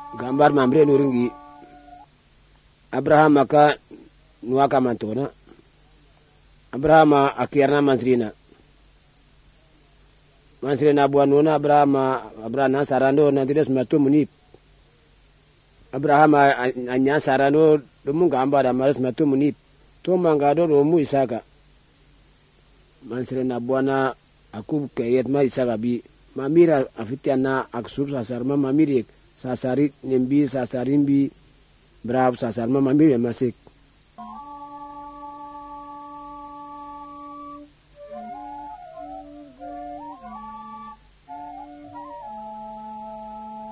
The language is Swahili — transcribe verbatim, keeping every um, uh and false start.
gambar mamre nuringi Abraham aka nuaka mantona Abraham akierna mansrina mansrina buanuna Abraham Abraham sarando nantides matu munip Abraham anya sarando dumungamba da maris matu munip to mangado romu Isaka mansrina buana aku kayet ma Isaka bi mamira afitiana aksur sasarma mamiri sasarit nembi sasarimbi brab sasarma mamiri masik